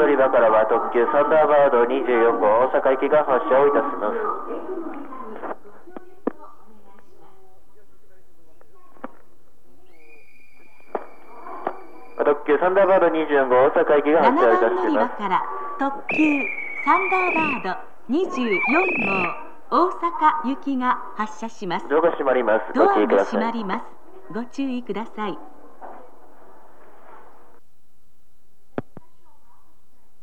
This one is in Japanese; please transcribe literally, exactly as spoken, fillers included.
乗り場からは特急サンダーバードにじゅうよん号大阪行きが発車をいたします。特急サンダーバードにじゅうよん号大阪行きが発車をいたします。 ななばん乗り場から特急サンダーバードにじゅうよん号大阪行きが発車します。 ドアが閉まります。 ドアご注意ください。 が閉まります。ご注意ください。